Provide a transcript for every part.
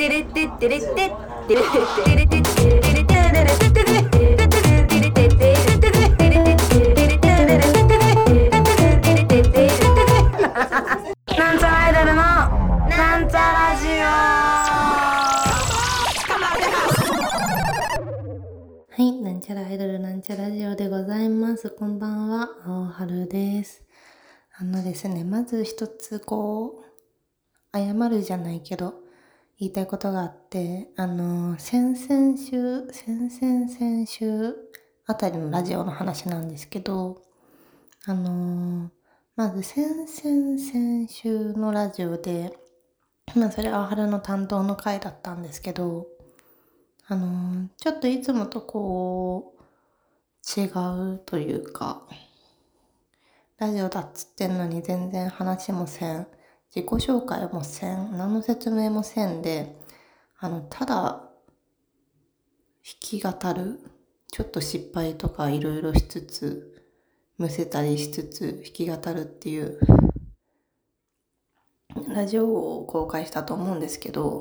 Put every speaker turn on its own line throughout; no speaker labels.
なんちゃらアイドルのなんちゃラジオ。はい、なんちゃらアイドルなんちゃラジオでございます。こんばんは、青春です。ですね、まず一つ謝るじゃないけど言いたいことがあって、先々週あたりのラジオの話なんですけど、まず先週のラジオで、それ青春の担当の回だったんですけど、ちょっといつもと違うというか、ラジオだっつってんのに全然話もせん、自己紹介もせん、何の説明もせんで、ただ弾き語る、ちょっと失敗とかいろいろしつつ、むせたりしつつ弾き語るっていうラジオを公開したと思うんですけど、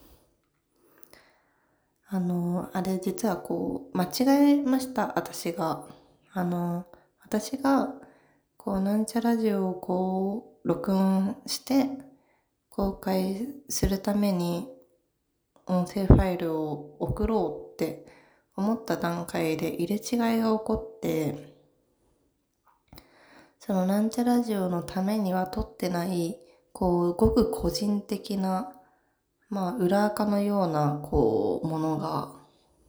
あれ実は間違えました、私が。私が、なんちゃラジオを録音して、公開するために、音声ファイルを送ろうって思った段階で入れ違いが起こって、そのなんちゃラジオのためには撮ってない、ごく個人的な、裏垢のような、ものが、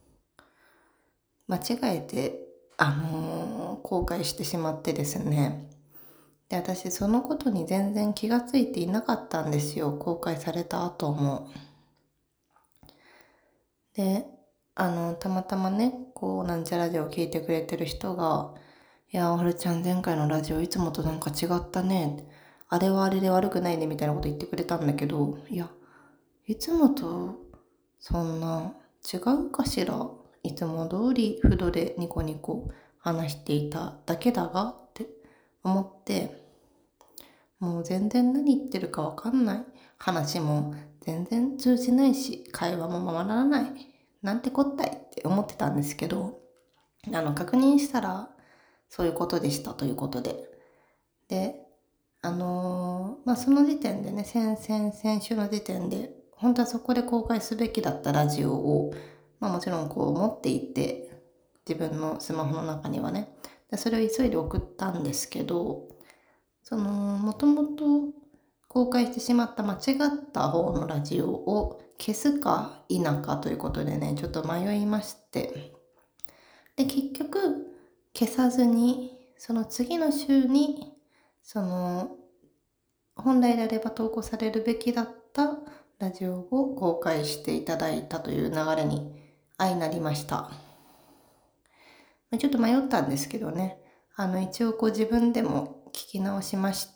間違えて、公開してしまってですね。で、私そのことに全然気がついていなかったんですよ。公開された後も。で、たまたまね、なんちゃラジオを聞いてくれてる人が、いや、おはるちゃん前回のラジオいつもとなんか違ったね。あれはあれで悪くないねみたいなこと言ってくれたんだけど、いや、いつもとそんな違うかしら。いつも通りフドでニコニコ話していただけだがって思って、もう全然何言ってるかわかんない。話も全然通じないし、会話も回らない。なんてこったいって思ってたんですけど、確認したらそういうことでしたということで。で、その時点でね、先週の時点で、本当はそこで公開すべきだったラジオを、もちろん持っていて、自分のスマホの中にはね。でそれを急いで送ったんですけど、もともと公開してしまった間違った方のラジオを消すか否かということでね、ちょっと迷いまして。で、結局、消さずに、その次の週に、本来であれば投稿されるべきだったラジオを公開していただいたという流れに相なりました。ちょっと迷ったんですけどね、一応自分でも聞き直しまして、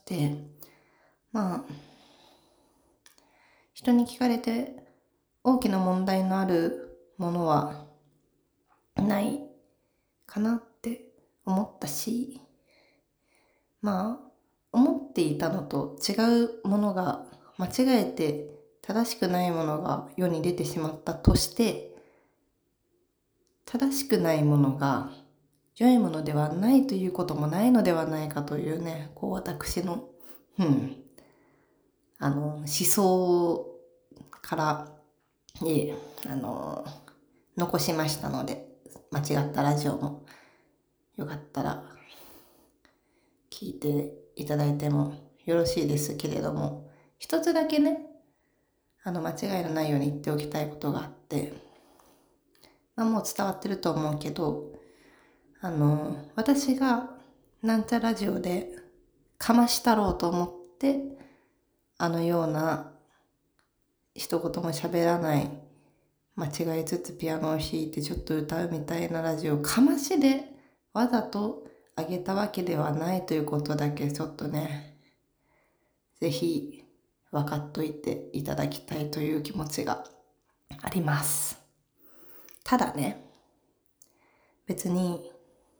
人に聞かれて大きな問題のあるものはないかなって思ったし、思っていたのと違うものが間違えて正しくないものが世に出てしまったとして、正しくないものが良いものではないということもないのではないかというね、私の、思想から、残しましたので、間違ったラジオもよかったら聞いていただいてもよろしいですけれども、一つだけね、間違いのないように言っておきたいことがあって、もう伝わってると思うけど、私がなんちゃラジオでかましたろうと思って、ような一言も喋らない、間違いつつピアノを弾いてちょっと歌うみたいなラジオかましでわざとあげたわけではないということだけちょっとね、ぜひ分かっといていただきたいという気持ちがあります。ただね、別に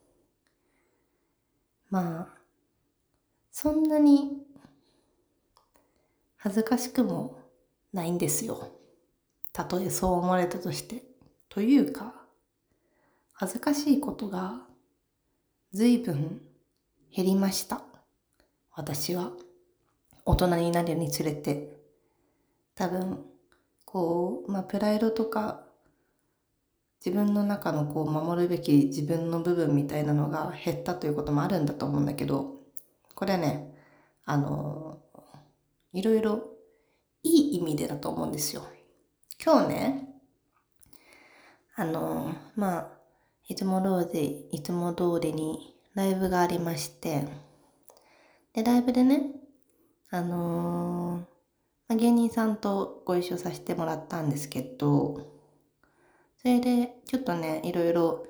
そんなに恥ずかしくもないんですよ。 たとえそう思われたとして。というか、恥ずかしいことが随分減りました。私は大人になるにつれて、多分プライドとか自分の中の守るべき自分の部分みたいなのが減ったということもあるんだと思うんだけど、これはね、いろいろいい意味でだと思うんですよ。今日ね、いつも通りにライブがありまして、で、ライブでね、芸人さんとご一緒させてもらったんですけど、それでちょっとね、いろいろ、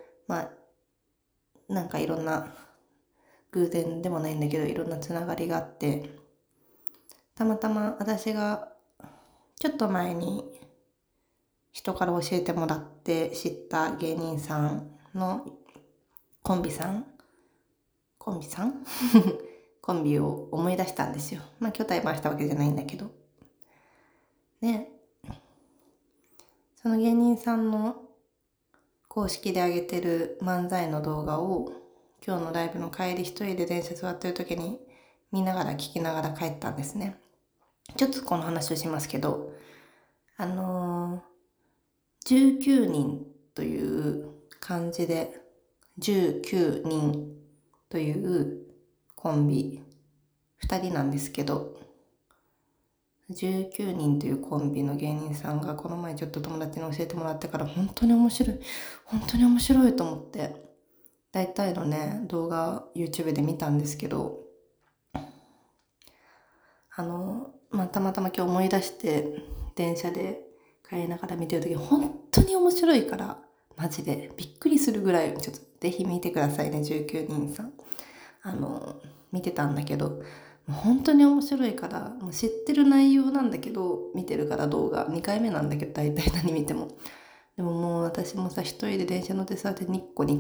いろんな偶然でもないんだけど、いろんなつながりがあって、たまたま私がちょっと前に人から教えてもらって知った芸人さんのコンビコンビを思い出したんですよ。今日対バンしたわけじゃないんだけど。で、その芸人さんの公式で上げてる漫才の動画を今日のライブの帰り一人で電車座ってる時に見ながら聞きながら帰ったんですね。ちょっとこの話をしますけど、19人という漢字で19人というコンビ2人なんですけど、19人というコンビの芸人さんがこの前ちょっと友達に教えてもらってから本当に面白いと思って、大体のね動画 YouTube で見たんですけど、たまたま今日思い出して電車で帰りながら見てる時本当に面白いから、マジでびっくりするぐらい、ちょっとぜひ見てくださいね。19人さん見てたんだけど、本当に面白いから、もう知ってる内容なんだけど見てるから、動画2回目なんだけど大体何見ても、でももう私もさ、一人で電車乗ってさ、でニッコ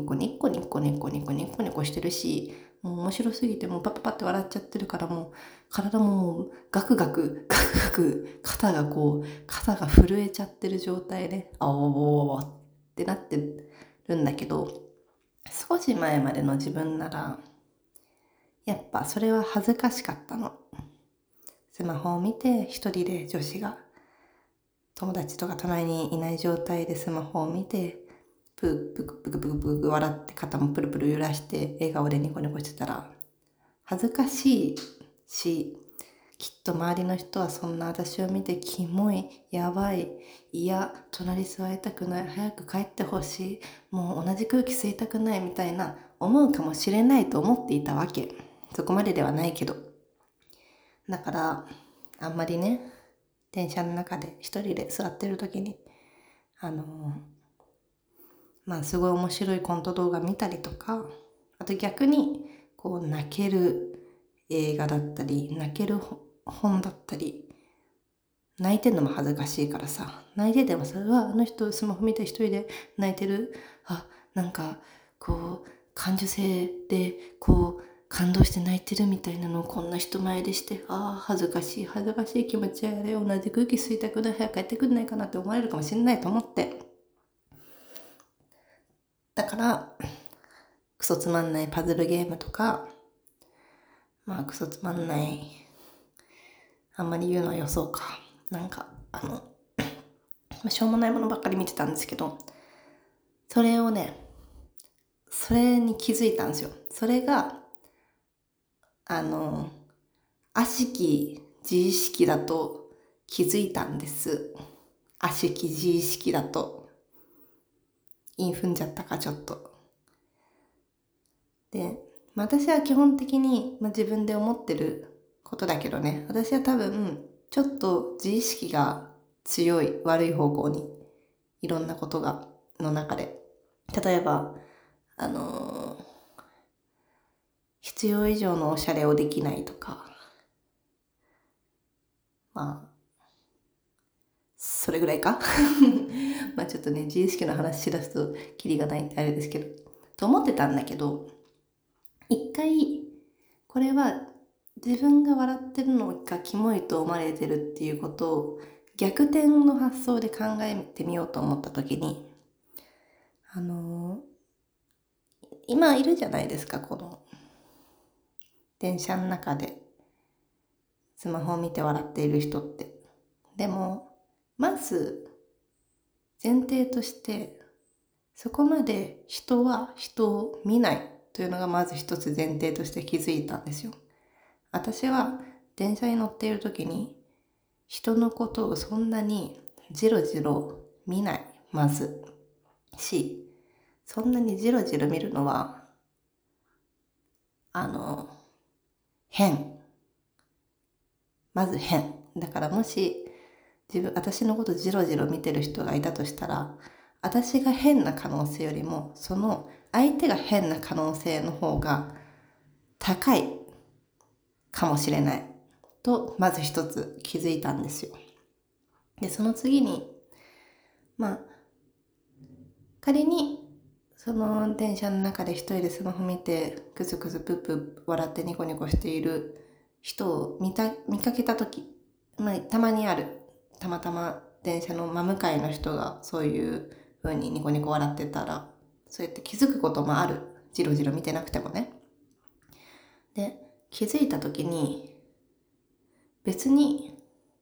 してるし、もう面白すぎてもうパッパって笑っちゃってるから、もう体ももうガクガク肩が震えちゃってる状態で、あおーってなってるんだけど、少し前までの自分ならやっぱそれは恥ずかしかったの。スマホを見て一人で女子が友達とか隣にいない状態でスマホを見てプク笑って肩もプルプル揺らして笑顔でニコニコしてたら恥ずかしいし、きっと周りの人はそんな私を見てキモい、やばい、いや隣座りたくない、早く帰ってほしい、もう同じ空気吸いたくないみたいな思うかもしれないと思っていたわけ。そこまでではないけど。だからあんまりね、電車の中で一人で座ってる時にすごい面白いコント動画見たりとか、あと逆に泣ける映画だったり泣ける本だったり、泣いてんのも恥ずかしいからさ、泣いててもさ、うわあの人スマホ見て一人で泣いてる、感受性で感動して泣いてるみたいなのをこんな人前でして、恥ずかしい気持ち悪い、同じ空気吸いたくない、早く帰ってくんないかなって思われるかもしれないと思って、だからクソつまんないパズルゲームとか、クソつまんない、あんまり言うのはよそうか、しょうもないものばっかり見てたんですけど、それに気づいたんですよ。それが悪しき自意識だと気づいたんです。悪しき自意識だと。韻踏んじゃったかちょっと。で、私は基本的に、自分で思ってることだけどね、私は多分ちょっと自意識が強い、悪い方向に、いろんなことがの中で、例えば必要以上のおしゃれをできないとか、それぐらいかちょっとね、自意識の話しだすとキリがないってあれですけど、と思ってたんだけど、一回これは自分が笑ってるのがキモいと思われてるっていうことを逆転の発想で考えてみようと思った時に、今いるじゃないですか、この電車の中でスマホを見て笑っている人って。でもまず前提として、そこまで人は人を見ないというのがまず一つ前提として気づいたんですよ。私は電車に乗っている時に人のことをそんなにじろじろ見ない、まず。そんなにじろじろ見るのは、変。まず変。だからもし、私のことじろじろ見てる人がいたとしたら、私が変な可能性よりも、その相手が変な可能性の方が高いかもしれない。と、まず一つ気づいたんですよ。で、その次に、仮にその電車の中で一人でスマホ見てクズクズプップ笑ってニコニコしている人を見かけた時、たまにある、たまたま電車の真向かいの人がそういう風にニコニコ笑ってたら、そうやって気づくこともある。じろじろ見てなくてもね。で、気づいた時に別に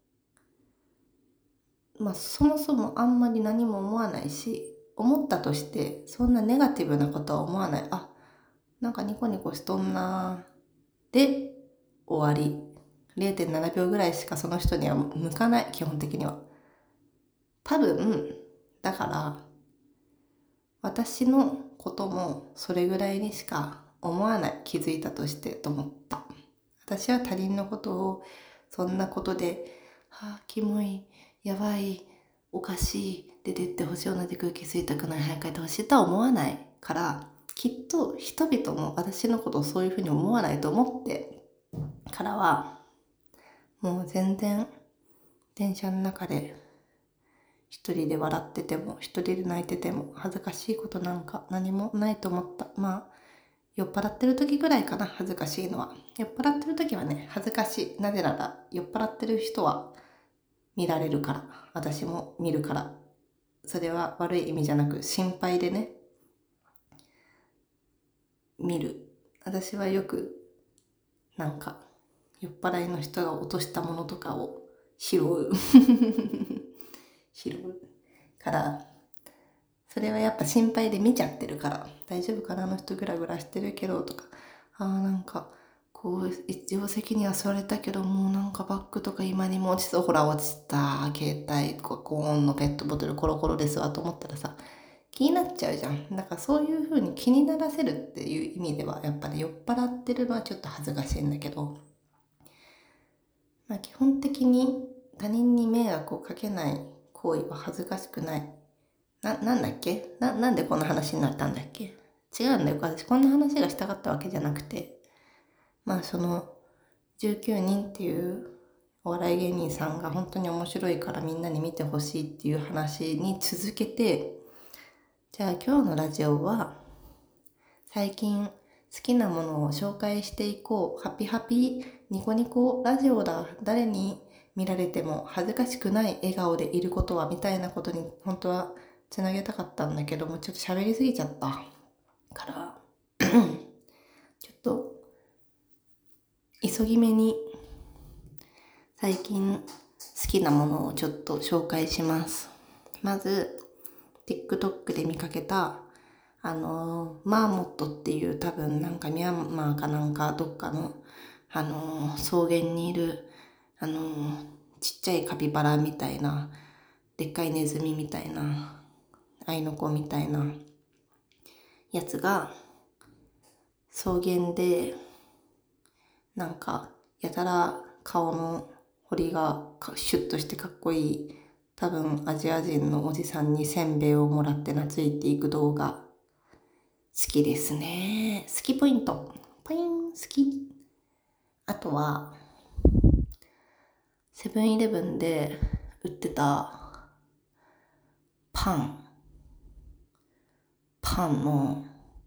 そもそもあんまり何も思わないし、思ったとしてそんなネガティブなことは思わない。なんかニコニコしとんなで終わり。0.7 秒ぐらいしかその人には向かない、基本的には。多分、だから私のこともそれぐらいにしか思わない、気づいたとしてと思った。私は他人のことをそんなことで、キモい、やばい、おかしい、出てってほしい、同じ空気吸いたくない、早く帰ってほしいとは思わないから、きっと人々も私のことをそういうふうに思わないと思ってからは、もう全然電車の中で一人で笑ってても一人で泣いてても恥ずかしいことなんか何もないと思った。酔っ払ってる時ぐらいかな、恥ずかしいのは。酔っ払ってる時はね、恥ずかしい。なぜなら酔っ払ってる人は見られるから、私も見るから。それは悪い意味じゃなく心配でね、見る。私はよくなんか酔っ払いの人が落としたものとかを拾う拾うからそれはやっぱ心配で見ちゃってるから、大丈夫かな、あの人グラグラしてるけどとか、なんかこう一応席には座れたけど、もうなんかバッグとか今にも落ちそう、ほら落ちた携帯とかコーンのペットボトルコロコロですわと思ったらさ、気になっちゃうじゃん。だからそういう風に気にならせるっていう意味ではやっぱり酔っ払ってるのはちょっと恥ずかしいんだけど、基本的に他人に迷惑をかけない行為は恥ずかしくない。なんだっけなんでこんな話になったんだっけ。違うんだよ。私こんな話がしたかったわけじゃなくて、その19人っていうお笑い芸人さんが本当に面白いからみんなに見てほしいっていう話に続けて、じゃあ今日のラジオは最近好きなものを紹介していこう。ハピハピニコニコラジオだ。誰に見られても恥ずかしくない笑顔でいることは、みたいなことに本当はつなげたかったんだけども、ちょっと喋りすぎちゃったからちょっと急ぎ目に最近好きなものをちょっと紹介します。まず TikTok で見かけたマーモットっていう、多分なんかミャンマーかなんかどっかの草原にいるちっちゃいカピバラみたいな、でっかいネズミみたいな、アイノコみたいなやつが草原でなんかやたら顔の彫りがシュッとしてかっこいい、多分アジア人のおじさんにせんべいをもらって懐いていく動画好きですね。好きポイント。ポイン好き。あとはセブンイレブンで売ってたパンの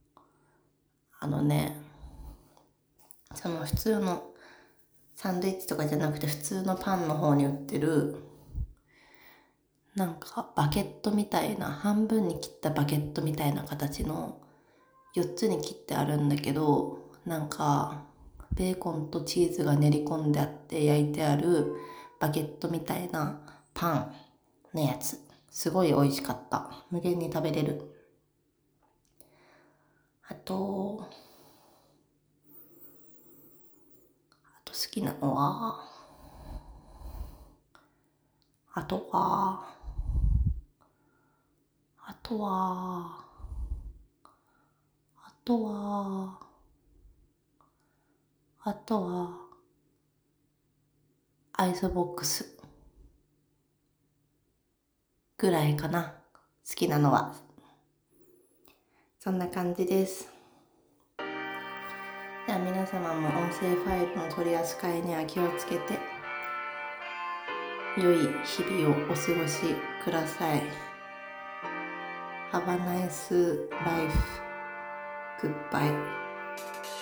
その普通のサンドイッチとかじゃなくて普通のパンの方に売ってるなんかバケットみたいな、半分に切ったバケットみたいな形の4つに切ってあるんだけど、なんかベーコンとチーズが練り込んであって焼いてあるバゲットみたいなパンのやつ。すごい美味しかった。無限に食べれる。あと好きなのは、あとは、あとは、あとは、あとは、アイスボックスぐらいかな。好きなのは。そんな感じです。では皆様も音声ファイルの取り扱いには気をつけて、良い日々をお過ごしください。Have a nice life. Goodbye.